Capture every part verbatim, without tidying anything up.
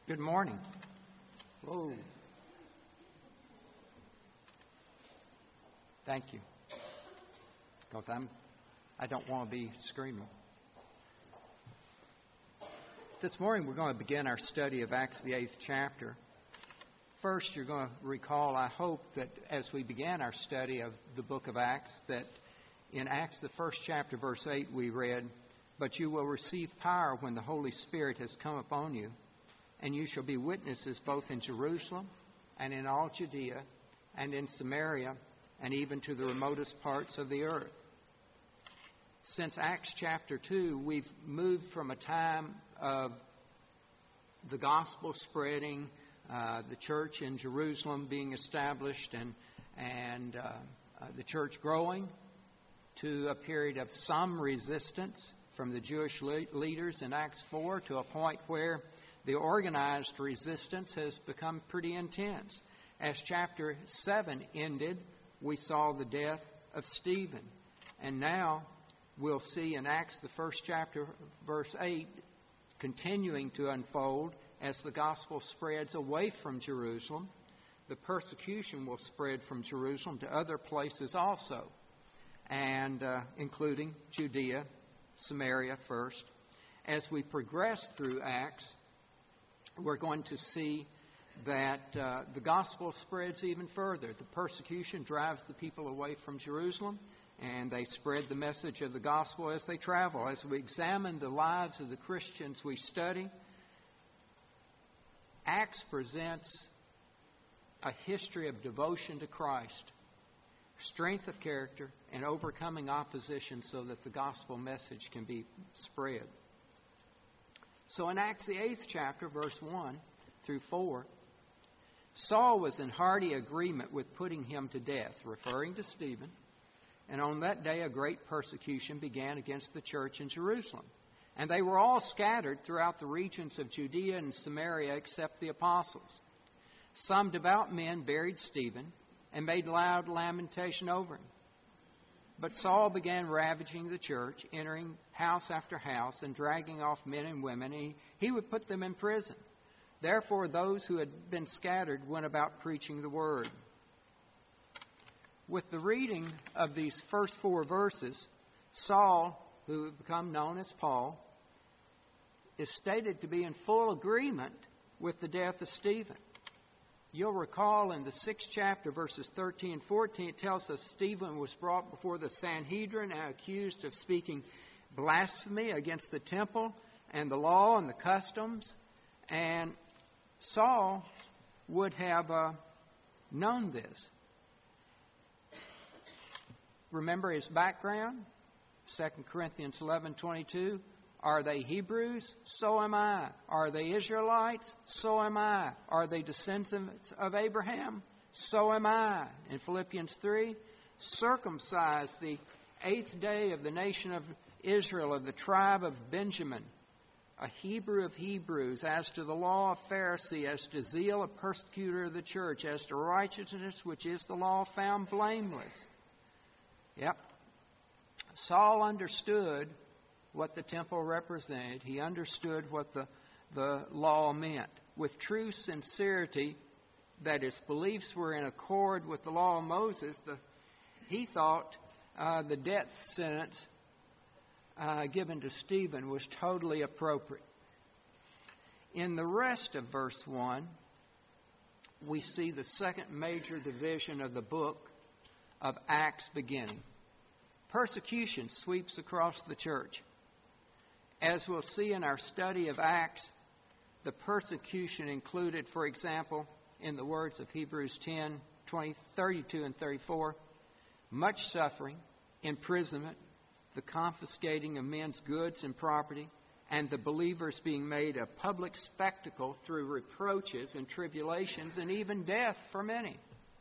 Good morning. Whoa. Thank you. Because I'm, I don't want to be screaming. This morning we're going to begin our study of Acts, the eighth chapter. First, you're going to recall, I hope, that as we began our study of the book of Acts, that in Acts, the first chapter, verse eight, we read, "But you will receive power when the Holy Spirit has come upon you, and you shall be witnesses both in Jerusalem and in all Judea and in Samaria and even to the remotest parts of the earth." Since Acts chapter two, we've moved from a time of the gospel spreading, uh, the church in Jerusalem being established and, and uh, uh, the church growing, to a period of some resistance from the Jewish le- leaders in Acts four, to a point where the organized resistance has become pretty intense. As chapter seven ended, we saw the death of Stephen. And now we'll see in Acts, the first chapter, verse eight, continuing to unfold as the gospel spreads away from Jerusalem. The persecution will spread from Jerusalem to other places also, and uh, including Judea, Samaria first. As we progress through Acts, we're going to see that uh, the gospel spreads even further. The persecution drives the people away from Jerusalem, and they spread the message of the gospel as they travel. As we examine the lives of the Christians we study, Acts presents a history of devotion to Christ, strength of character, and overcoming opposition so that the gospel message can be spread. So in Acts, the eighth chapter, verse one through four, Saul was in hearty agreement with putting him to death, referring to Stephen. And on that day, a great persecution began against the church in Jerusalem. And they were all scattered throughout the regions of Judea and Samaria except the apostles. Some devout men buried Stephen and made loud lamentation over him. But Saul began ravaging the church, entering house after house and dragging off men and women. And he, he would put them in prison. Therefore, those who had been scattered went about preaching the word. With the reading of these first four verses, Saul, who had become known as Paul, is stated to be in full agreement with the death of Stephen. You'll recall in the sixth chapter, verses thirteen and fourteen, it tells us Stephen was brought before the Sanhedrin and accused of speaking blasphemy against the temple and the law and the customs. And Saul would have uh, known this. Remember his background? Second Corinthians eleven twenty-two. Are they Hebrews? So am I. Are they Israelites? So am I. Are they descendants of Abraham? So am I. In Philippians three, circumcised the eighth day of the nation of Israel, of the tribe of Benjamin, a Hebrew of Hebrews, as to the law, a Pharisee, as to zeal, a persecutor of the church, as to righteousness, which is the law, found blameless. Yep. Saul understood what the temple represented. He understood what the, the law meant. With true sincerity, that his beliefs were in accord with the law of Moses, the, he thought uh, the death sentence uh, given to Stephen was totally appropriate. In the rest of verse one, we see the second major division of the book of Acts beginning. Persecution sweeps across the church. As we'll see in our study of Acts, the persecution included, for example, in the words of Hebrews ten, twenty, thirty-two and thirty-four, much suffering, imprisonment, the confiscating of men's goods and property, and the believers being made a public spectacle through reproaches and tribulations and even death for many.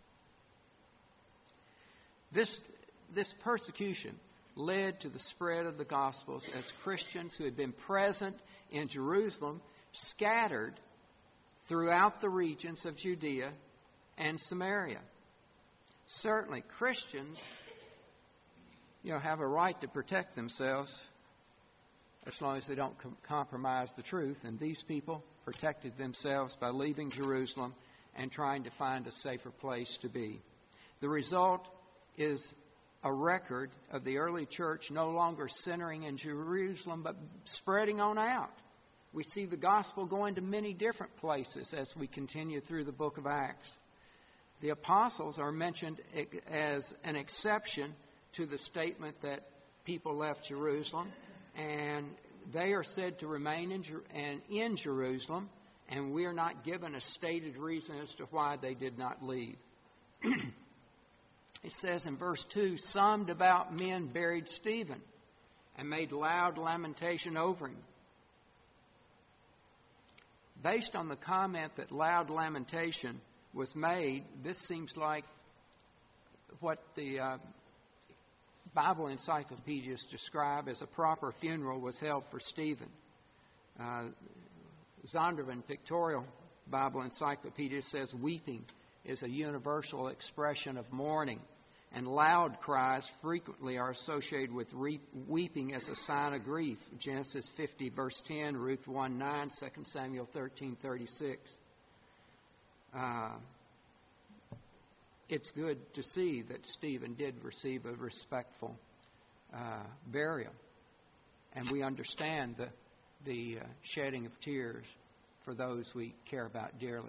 This, this persecution led to the spread of the Gospels as Christians who had been present in Jerusalem scattered throughout the regions of Judea and Samaria. Certainly, Christians, you know, have a right to protect themselves as long as they don't com- compromise the truth. And these people protected themselves by leaving Jerusalem and trying to find a safer place to be. The result is a record of the early church no longer centering in Jerusalem, but spreading on out. We see the gospel going to many different places as we continue through the book of Acts. The apostles are mentioned as an exception to the statement that people left Jerusalem, and they are said to remain in, Jer- and in Jerusalem, and we are not given a stated reason as to why they did not leave. It says in verse two, some devout men buried Stephen and made loud lamentation over him. Based on the comment that loud lamentation was made, this seems like what the uh, Bible encyclopedias describe as a proper funeral was held for Stephen. Uh, Zondervan Pictorial Bible Encyclopedia says weeping is a universal expression of mourning, and loud cries frequently are associated with re- weeping as a sign of grief. Genesis fifty, verse ten, Ruth one nine, Second Samuel thirteen thirty-six. Uh, it's good to see that Stephen did receive a respectful uh, burial, and we understand the the uh, shedding of tears for those we care about dearly.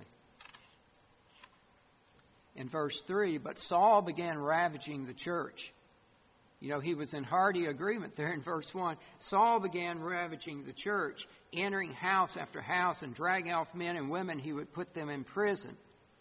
In verse three, but Saul began ravaging the church. You know, he was in hearty agreement there in verse one. Saul began ravaging the church, entering house after house and dragging off men and women. He would put them in prison.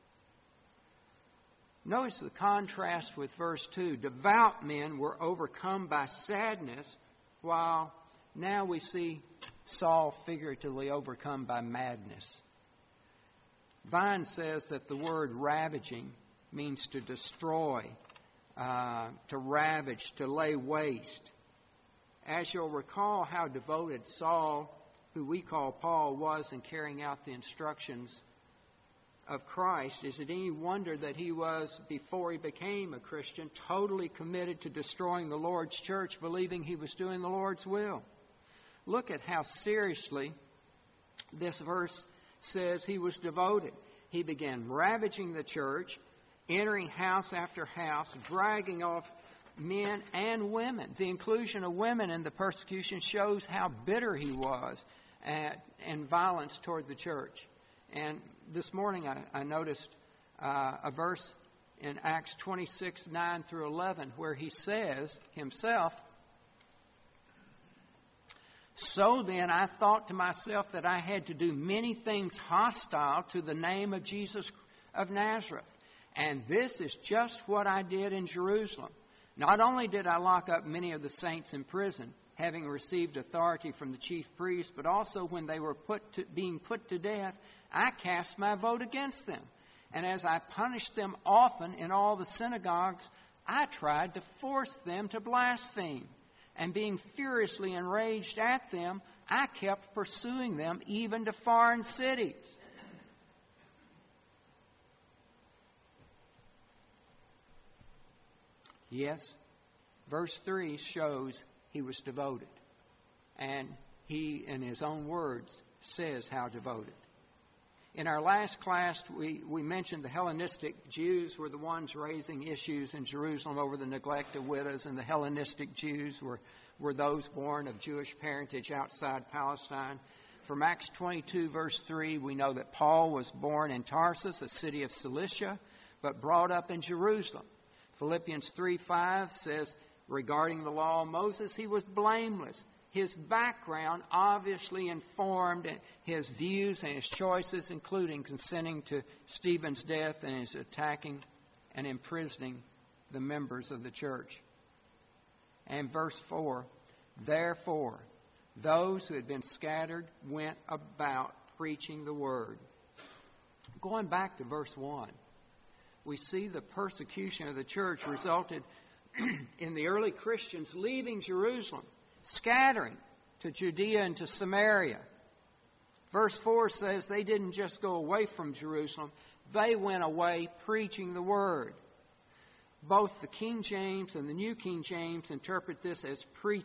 Notice the contrast with verse two. Devout men were overcome by sadness, while now we see Saul figuratively overcome by madness. Vine says that the word ravaging means to destroy, uh, to ravage, to lay waste. As you'll recall how devoted Saul, who we call Paul, was in carrying out the instructions of Christ, is it any wonder that he was, before he became a Christian, totally committed to destroying the Lord's church, believing he was doing the Lord's will? Look at how seriously this verse says he was devoted. He began ravaging the church, entering house after house, dragging off men and women. The inclusion of women in the persecution shows how bitter he was at, and violence toward the church. And this morning I, I noticed uh, a verse in Acts twenty-six, nine through eleven, where he says himself, so then I thought to myself that I had to do many things hostile to the name of Jesus of Nazareth. And this is just what I did in Jerusalem. Not only did I lock up many of the saints in prison, having received authority from the chief priests, but also when they were put to, being put to death, I cast my vote against them. And as I punished them often in all the synagogues, I tried to force them to blaspheme. And being furiously enraged at them, I kept pursuing them even to foreign cities. Yes, verse three shows he was devoted. And he, in his own words, says how devoted. In our last class, we, we mentioned the Hellenistic Jews were the ones raising issues in Jerusalem over the neglect of widows, and the Hellenistic Jews were, were those born of Jewish parentage outside Palestine. From Acts twenty-two, verse three, we know that Paul was born in Tarsus, a city of Cilicia, but brought up in Jerusalem. Philippians three five says, regarding the law of Moses, he was blameless. His background obviously informed his views and his choices, including consenting to Stephen's death and his attacking and imprisoning the members of the church. And verse four, therefore, those who had been scattered went about preaching the word. Going back to verse one, we see the persecution of the church resulted in the early Christians leaving Jerusalem, scattering to Judea and to Samaria. Verse four says they didn't just go away from Jerusalem, they went away preaching the word. Both the King James and the New King James interpret this as preaching.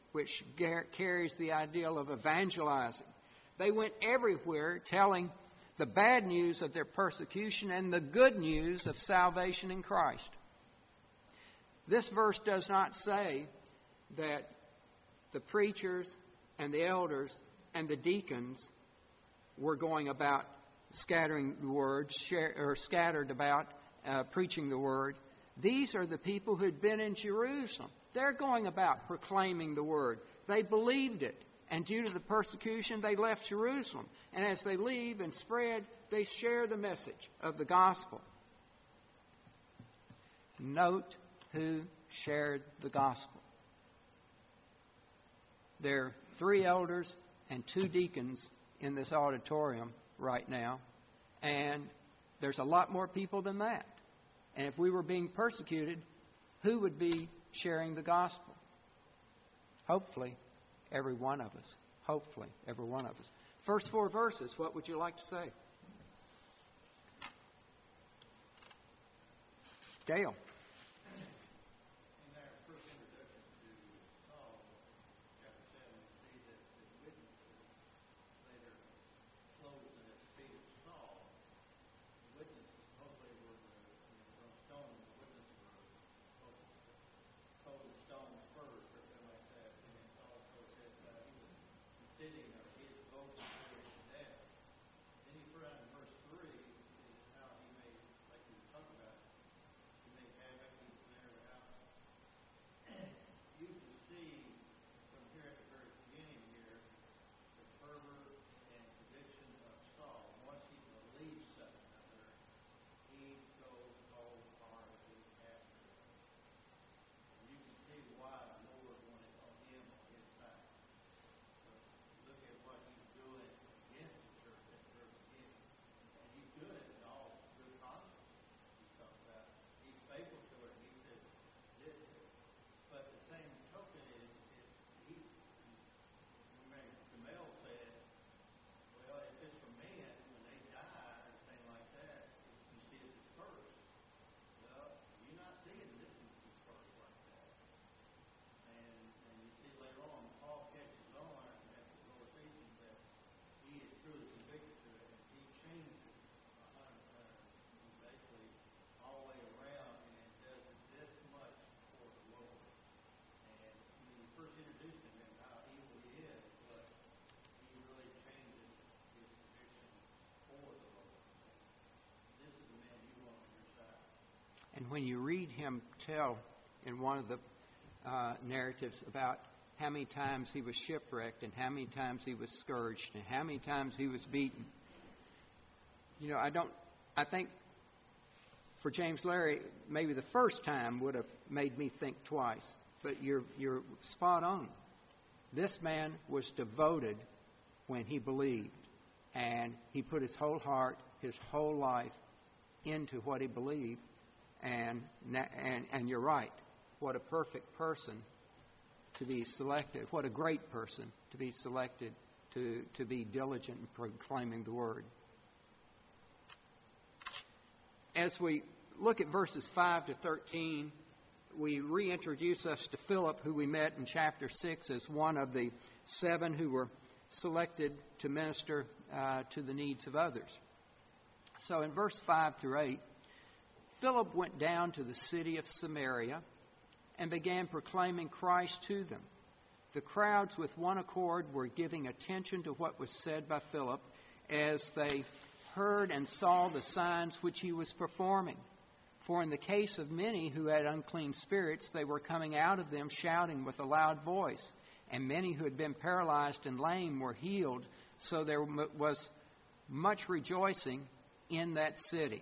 which gar- carries the ideal of evangelizing. They went everywhere telling the bad news of their persecution and the good news of salvation in Christ. This verse does not say that the preachers and the elders and the deacons were going about scattering the word, share, or scattered about uh, preaching the word. These are the people who had been in Jerusalem. They're going about proclaiming the word. They believed it. And due to the persecution, they left Jerusalem. And as they leave and spread, they share the message of the gospel. Note who shared the gospel. There are three elders and two deacons in this auditorium right now. And there's a lot more people than that. And if we were being persecuted, who would be sharing the gospel? Hopefully, every one of us. Hopefully, every one of us. First four verses, what would you like to say? Dale. And when you read him tell in one of the uh, narratives about how many times he was shipwrecked and how many times he was scourged and how many times he was beaten, you know, I don't, I think for James Larry, maybe the first time would have made me think twice. But you're you're spot on. This man was devoted when he believed, and he put his whole heart, his whole life into what he believed. And and and you're right. What a perfect person to be selected. What a great person to be selected to, to be diligent in proclaiming the word. As we look at verses five to thirteen, we reintroduce us to Philip, who we met in chapter six as one of the seven who were selected to minister uh, to the needs of others. So in verse five through eight, Philip went down to the city of Samaria and began proclaiming Christ to them. The crowds with one accord were giving attention to what was said by Philip as they heard and saw the signs which he was performing. For in the case of many who had unclean spirits, they were coming out of them shouting with a loud voice. And many who had been paralyzed and lame were healed, so there was much rejoicing in that city.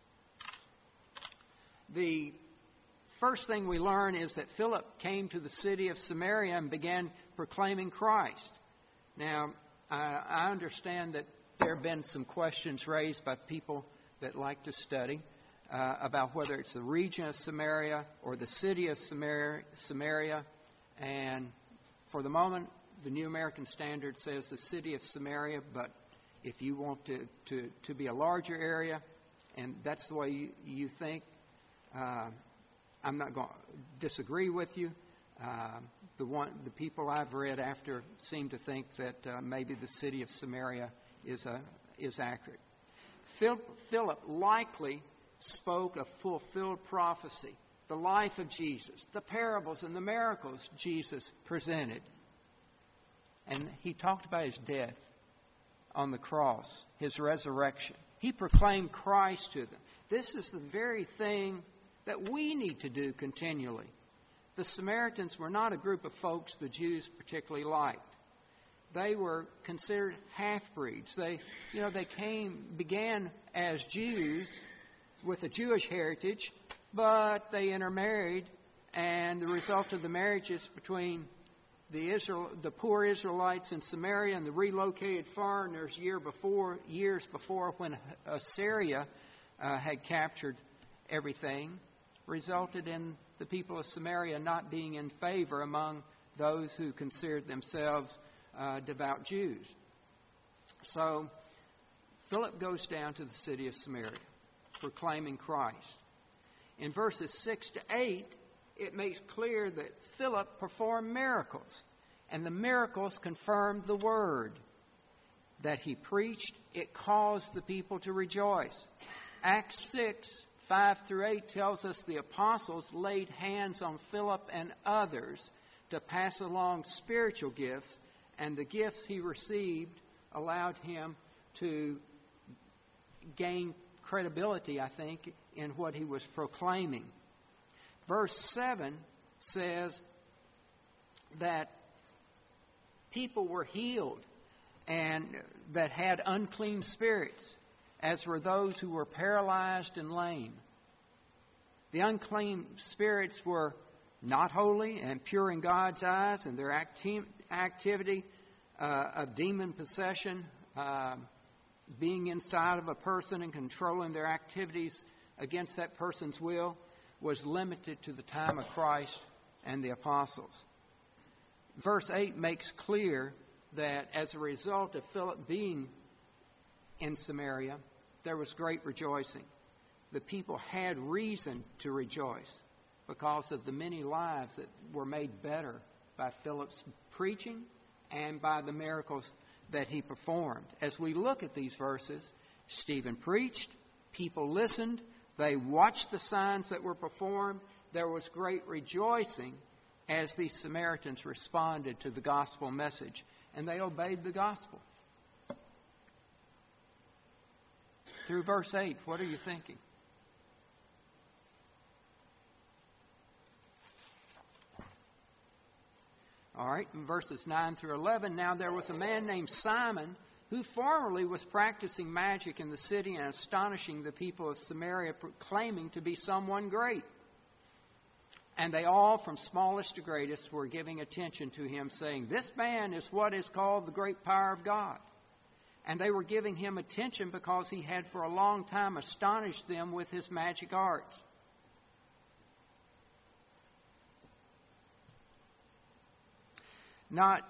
The first thing we learn is that Philip came to the city of Samaria and began proclaiming Christ. Now, I, I understand that there have been some questions raised by people that like to study uh, about whether it's the region of Samaria or the city of Samaria, Samaria. And for the moment, the New American Standard says the city of Samaria, but if you want to, to, to be a larger area, and that's the way you, you think, Uh, I'm not going to disagree with you. Uh, the one, the people I've read after seem to think that uh, maybe the city of Samaria is a, is accurate. Philip likely spoke a fulfilled prophecy, the life of Jesus, the parables and the miracles Jesus presented. And he talked about his death on the cross, his resurrection. He proclaimed Christ to them. This is the very thing that we need to do continually. The Samaritans were not a group of folks the Jews particularly liked. They were considered half-breeds. They, you know, they came, began as Jews with a Jewish heritage, but they intermarried, and the result of the marriages between the Israel, the poor Israelites in Samaria and the relocated foreigners year before, years before, when Assyria uh, had captured everything, resulted in the people of Samaria not being in favor among those who considered themselves uh, devout Jews. So Philip goes down to the city of Samaria, proclaiming Christ. In verses six to eight, it makes clear that Philip performed miracles, and the miracles confirmed the word that he preached. It caused the people to rejoice. Acts six, five through eight tells us the apostles laid hands on Philip and others to pass along spiritual gifts, and the gifts he received allowed him to gain credibility, I think, in what he was proclaiming. Verse seven says that people were healed and that had unclean spirits, as were those who were paralyzed and lame. The unclean spirits were not holy and pure in God's eyes, and their acti- activity uh, of demon possession, uh, being inside of a person and controlling their activities against that person's will, was limited to the time of Christ and the apostles. Verse eight makes clear that as a result of Philip being in Samaria, there was great rejoicing. The people had reason to rejoice because of the many lives that were made better by Philip's preaching and by the miracles that he performed. As we look at these verses, Stephen preached, people listened, they watched the signs that were performed. There was great rejoicing as these Samaritans responded to the gospel message, and they obeyed the gospel. Through verse eight, what are you thinking? All right, in verses nine through eleven, now there was a man named Simon who formerly was practicing magic in the city and astonishing the people of Samaria, proclaiming to be someone great. And they all, from smallest to greatest, were giving attention to him, saying, "This man is what is called the great power of God." And they were giving him attention because he had for a long time astonished them with his magic arts. Not,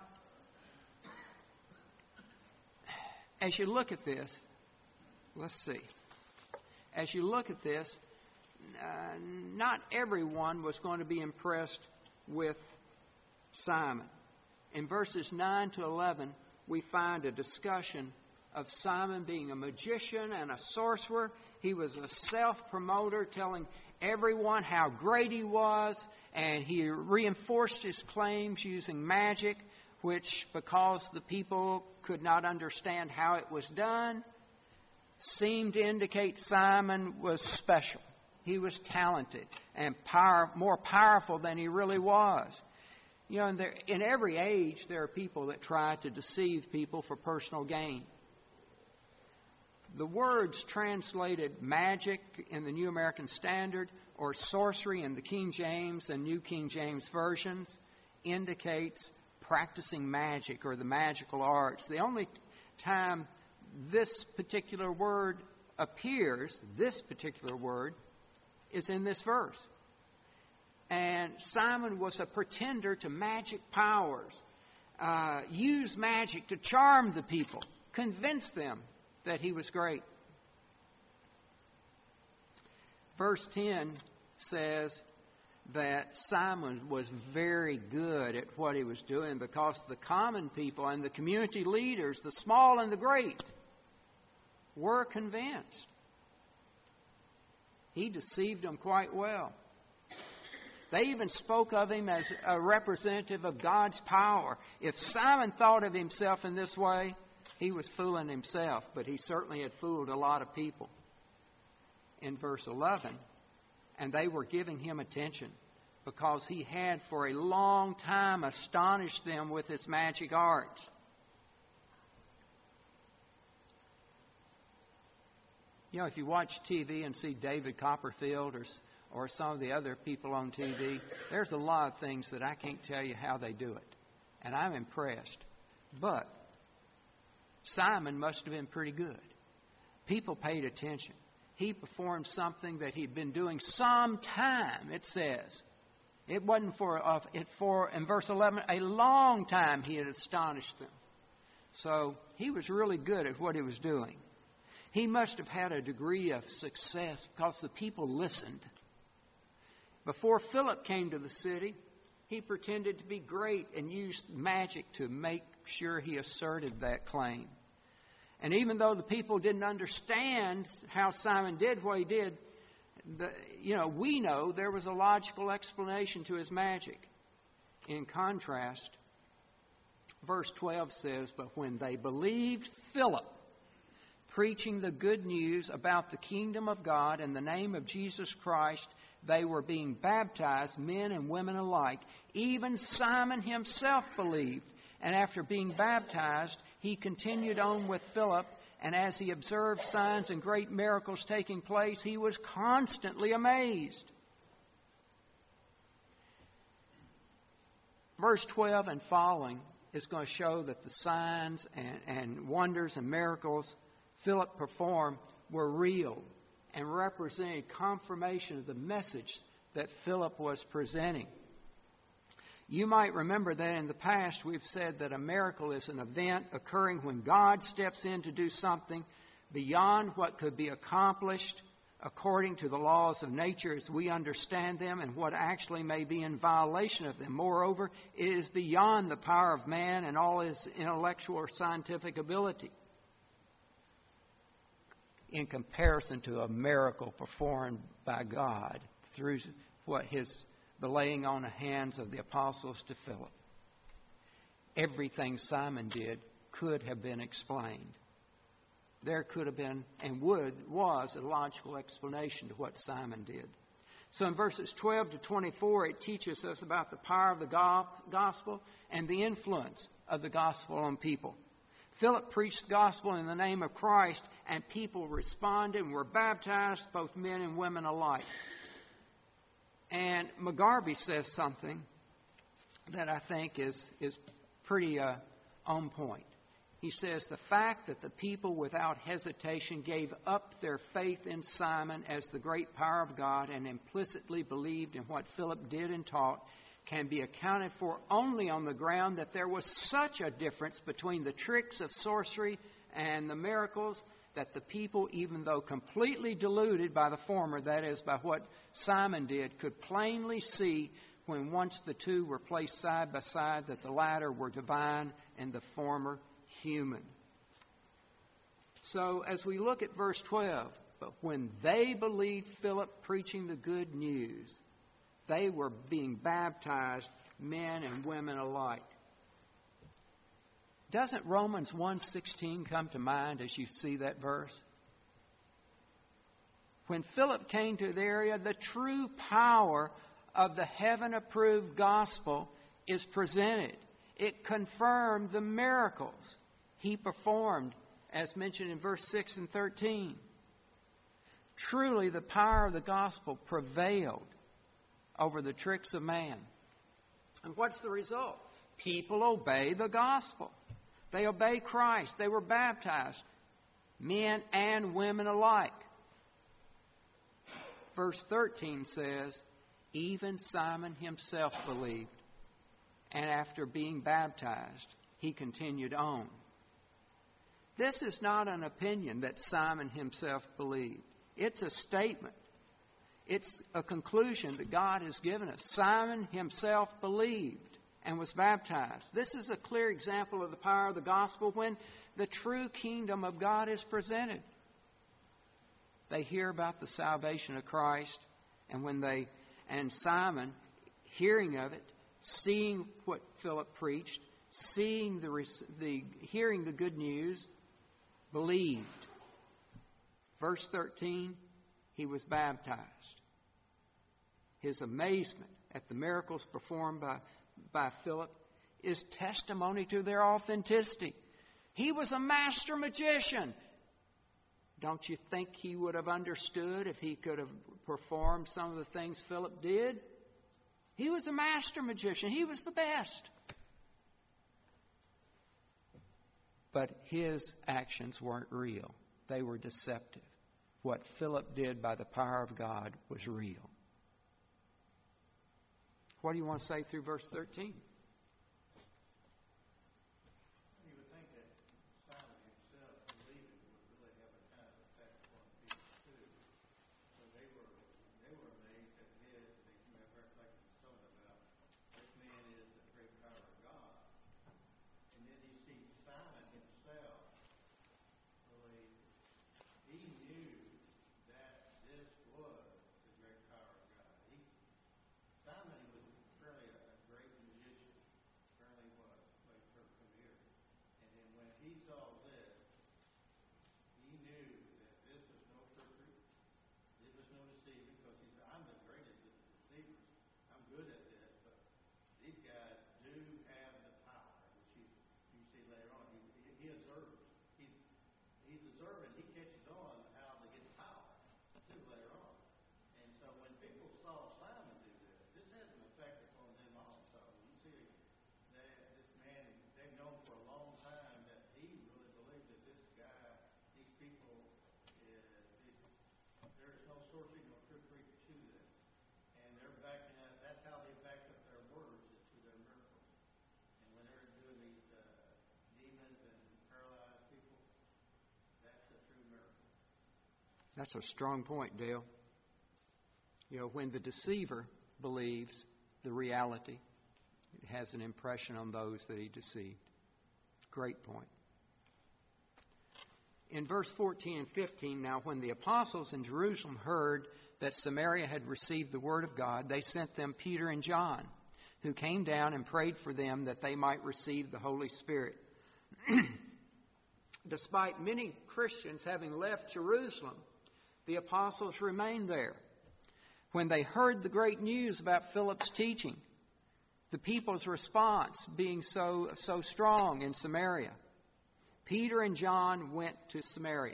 as you look at this, let's see. As you look at this, uh, not everyone was going to be impressed with Simon. In verses nine to eleven, we find a discussion of Simon being a magician and a sorcerer. He was a self-promoter, telling everyone how great he was, and he reinforced his claims using magic, which, because the people could not understand how it was done, seemed to indicate Simon was special. He was talented and power, more powerful than he really was. You know, in, there, in every age, there are people that try to deceive people for personal gain. The words translated magic in the New American Standard or sorcery in the King James and New King James versions indicates practicing magic or the magical arts. The only time this particular word appears, this particular word, is in this verse. And Simon was a pretender to magic powers, uh, used magic to charm the people, convince them that he was great. Verse ten says, that Simon was very good at what he was doing, because the common people and the community leaders, the small and the great, were convinced. He deceived them quite well. They even spoke of him as a representative of God's power. If Simon thought of himself in this way, he was fooling himself, but he certainly had fooled a lot of people. In verse eleven, and they were giving him attention because he had for a long time astonished them with his magic arts. You know, if you watch T V and see David Copperfield or or some of the other people on T V, there's a lot of things that I can't tell you how they do it. And I'm impressed. But Simon must have been pretty good. People paid attention. He performed something that he'd been doing some time, it says. It wasn't for, uh, it for, in verse eleven, a long time he had astonished them. So he was really good at what he was doing. He must have had a degree of success because the people listened. Before Philip came to the city, he pretended to be great and used magic to make sure he asserted that claim. And even though the people didn't understand how Simon did what he did, the, you know, we know there was a logical explanation to his magic. In contrast, verse twelve says, "But when they believed Philip, preaching the good news about the kingdom of God in the name of Jesus Christ, they were being baptized, men and women alike. Even Simon himself believed. And after being baptized, he continued on with Philip. And as he observed signs and great miracles taking place, he was constantly amazed." Verse twelve and following is going to show that the signs and, and wonders and miracles Philip performed were real and represented confirmation of the message that Philip was presenting. You might remember that in the past we've said that a miracle is an event occurring when God steps in to do something beyond what could be accomplished according to the laws of nature as we understand them and what actually may be in violation of them. Moreover, it is beyond the power of man and all his intellectual or scientific ability, in comparison to a miracle performed by God through what his the laying on of hands of the apostles to Philip. Everything Simon did could have been explained. There could have been and would was a logical explanation to what Simon did. So in verses twelve to twenty-four, it teaches us about the power of the gospel and the influence of the gospel on people. Philip preached the gospel in the name of Christ, and people responded and were baptized, both men and women alike. And McGarvey says something that I think is, is pretty uh, on point. He says, "The fact that the people without hesitation gave up their faith in Simon as the great power of God and implicitly believed in what Philip did and taught can be accounted for only on the ground that there was such a difference between the tricks of sorcery and the miracles that the people, even though completely deluded by the former, that is, by what Simon did, could plainly see when once the two were placed side by side that the latter were divine and the former human." So as we look at verse twelve, "But when they believed Philip preaching the good news, they were being baptized, men and women alike." Doesn't Romans one sixteen come to mind as you see that verse? When Philip came to the area, the true power of the heaven-approved gospel is presented. It confirmed the miracles he performed, as mentioned in verse six and thirteen. Truly, the power of the gospel prevailed over the tricks of man. And what's the result? People obey the gospel. They obey Christ. They were baptized, men and women alike. Verse thirteen says, "Even Simon himself believed, and after being baptized, he continued on." This is not an opinion that Simon himself believed. It's a statement. It's a conclusion that God has given us. Simon himself believed and was baptized. This is a clear example of the power of the gospel when the true kingdom of God is presented. They hear about the salvation of Christ, and when they and Simon, hearing of it, seeing what Philip preached, seeing the the hearing the good news, believed. Verse thirteen, he was baptized. His amazement at the miracles performed by, by Philip is testimony to their authenticity. He was a master magician. Don't you think he would have understood if he could have performed some of the things Philip did? He was a master magician. He was the best. But his actions weren't real. They were deceptive. What Philip did by the power of God was real. What do you want to say through verse thirteen? You would think that Simon himself believing would really have a kind of effect upon people too. So they were they were amazed at his, and they may have reflected something about this man is the great power of God. And then you see Simon himself really he knew that this was the great power of God. He Simon was apparently a, a great magician, apparently was, like from here. And then when he saw this, he knew that this was no trickery, it was no deceiving, because he said, I'm the greatest of the deceivers. I'm good at this, but these guys do have the power, which you, you see later on. He, he, he observes. He's, he's observing. He catches on how to get power, too, later on. And so when people saw Simon do this, this has an effect upon them also. You see that this man, they've known for a long time that he really believed that this guy, these people, is, these, there's no sorcery, no trickery to this. And they're backing up, that's how they back up their words to their miracles. And when they're doing these uh, demons and paralyzed people, that's a true miracle. That's a strong point, Dale. You know, when the deceiver believes the reality, it has an impression on those that he deceived. Great point. In verse fourteen and fifteen, now when the apostles in Jerusalem heard that Samaria had received the word of God, they sent them Peter and John, who came down and prayed for them that they might receive the Holy Spirit. Despite many Christians having left Jerusalem, the apostles remained there. When they heard the great news about Philip's teaching, the people's response being so, so strong in Samaria, Peter and John went to Samaria.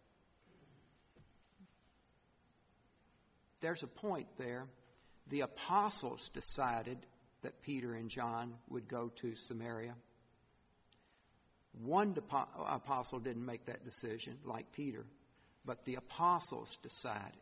There's a point there. The apostles decided that Peter and John would go to Samaria. One apostle didn't make that decision, like Peter, but the apostles decided.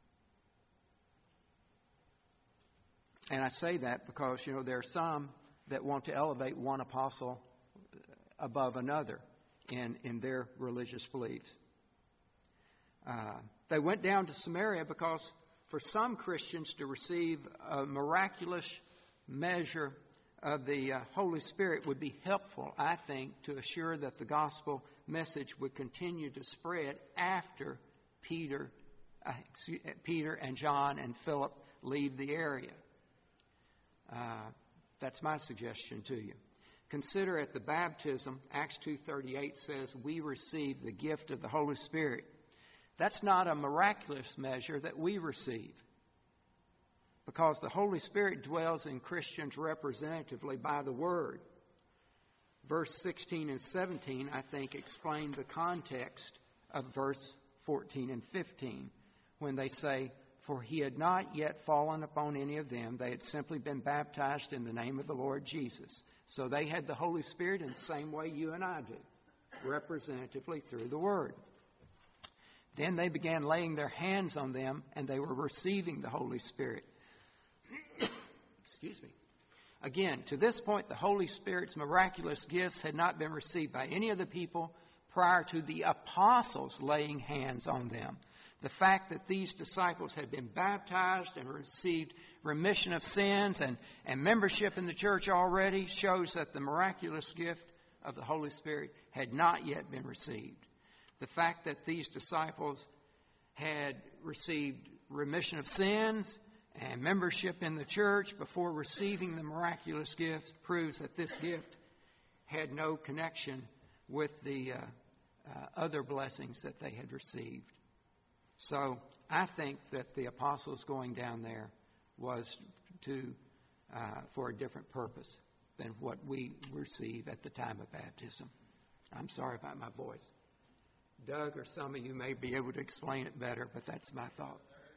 And I say that because, you know, there are some that want to elevate one apostle above another in, in their religious beliefs. Uh, they went down to Samaria because for some Christians to receive a miraculous measure of the uh, Holy Spirit would be helpful, I think, to assure that the gospel message would continue to spread after Peter, uh, excuse, Peter and John and Philip leave the area. Uh, that's my suggestion to you. Consider at the baptism, Acts two thirty-eight says, we receive the gift of the Holy Spirit. That's not a miraculous measure that we receive, because the Holy Spirit dwells in Christians representatively by the Word. Verse sixteen and seventeen, I think, explain the context of verse fourteen and fifteen, when they say, for he had not yet fallen upon any of them. They had simply been baptized in the name of the Lord Jesus. So they had the Holy Spirit in the same way you and I do, representatively through the Word. Then they began laying their hands on them, and they were receiving the Holy Spirit. Excuse me. Again, to this point, the Holy Spirit's miraculous gifts had not been received by any of the people prior to the apostles laying hands on them. The fact that these disciples had been baptized and received remission of sins and, and membership in the church already shows that the miraculous gift of the Holy Spirit had not yet been received. The fact that these disciples had received remission of sins and membership in the church before receiving the miraculous gift proves that this gift had no connection with the uh, uh, other blessings that they had received. So I think that the apostles going down there was to uh, for a different purpose than what we receive at the time of baptism. I'm sorry about my voice. Doug or some of you may be able to explain it better, but that's my thought.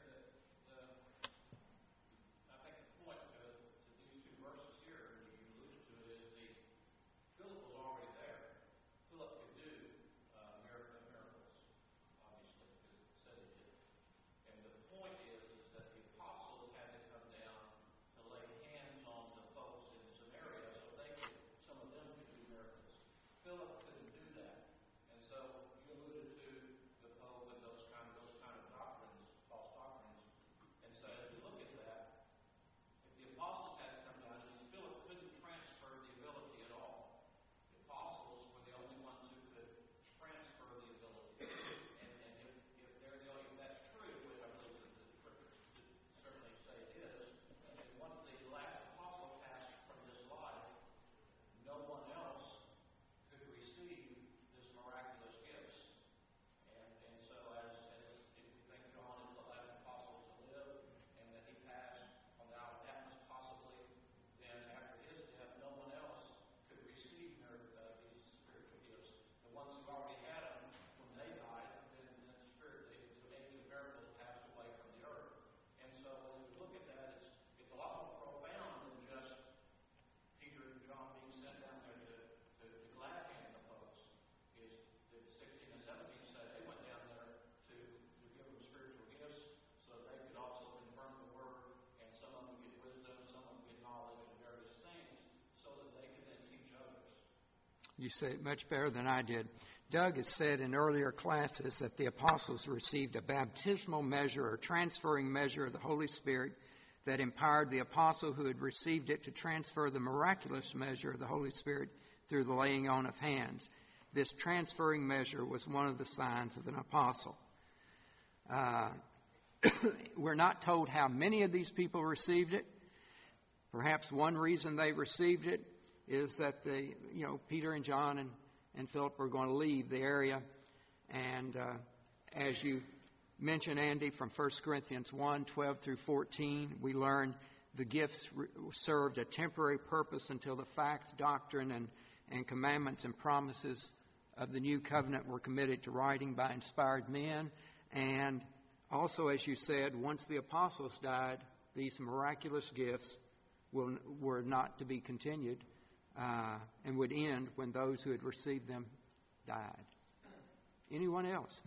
You say it much better than I did. Doug has said in earlier classes that the apostles received a baptismal measure or transferring measure of the Holy Spirit that empowered the apostle who had received it to transfer the miraculous measure of the Holy Spirit through the laying on of hands. This transferring measure was one of the signs of an apostle. Uh, we're not told how many of these people received it. Perhaps one reason they received it is that the, you know, Peter and John and, and Philip were going to leave the area. And uh, as you mentioned, Andy, from First Corinthians one, twelve through fourteen, we learn the gifts re- served a temporary purpose until the facts, doctrine, and, and commandments and promises of the new covenant were committed to writing by inspired men. And also, as you said, once the apostles died, these miraculous gifts will, were not to be continued. Uh, and would end when those who had received them died. Anyone else?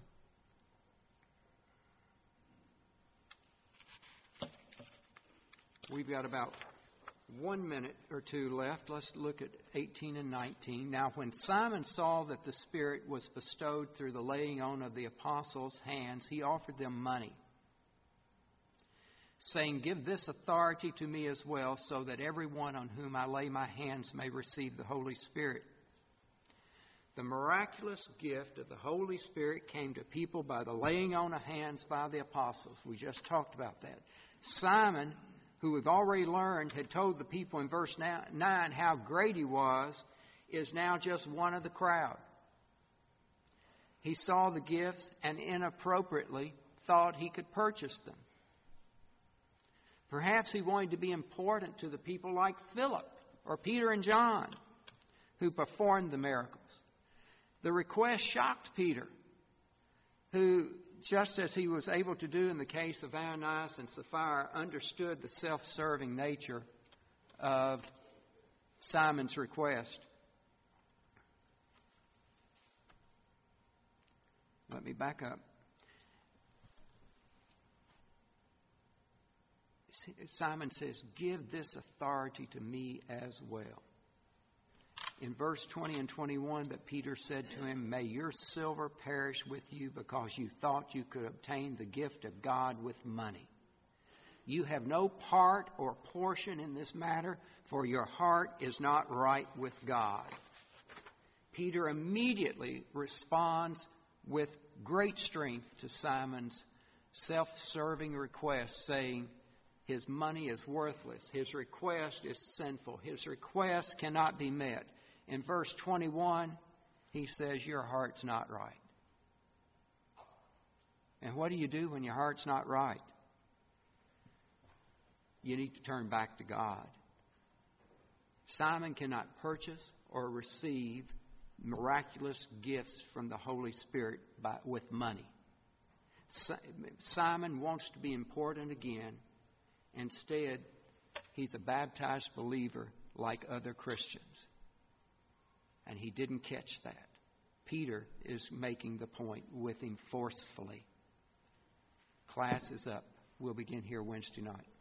We've got about one minute or two left. Let's look at eighteen and nineteen. Now, when Simon saw that the Spirit was bestowed through the laying on of the apostles' hands, he offered them money, saying, "Give this authority to me as well, so that everyone on whom I lay my hands may receive the Holy Spirit." The miraculous gift of the Holy Spirit came to people by the laying on of hands by the apostles. We just talked about that. Simon, who we've already learned, had told the people in verse nine how great he was, is now just one of the crowd. He saw the gifts and inappropriately thought he could purchase them. Perhaps he wanted to be important to the people like Philip or Peter and John, who performed the miracles. The request shocked Peter, who, just as he was able to do in the case of Ananias and Sapphira, understood the self-serving nature of Simon's request. Let me back up. Simon says, "Give this authority to me as well." In verse twenty and twenty-one, but Peter said to him, may your silver perish with you because you thought you could obtain the gift of God with money. You have no part or portion in this matter, for your heart is not right with God. Peter immediately responds with great strength to Simon's self-serving request, saying his money is worthless, his request is sinful, his request cannot be met. In verse twenty-one, he says, your heart's not right. And what do you do when your heart's not right? You need to turn back to God. Simon cannot purchase or receive miraculous gifts from the Holy Spirit by, with money. Simon wants to be important again. Instead, he's a baptized believer like other Christians. And he didn't catch that. Peter is making the point with him forcefully. Class is up. We'll begin here Wednesday night.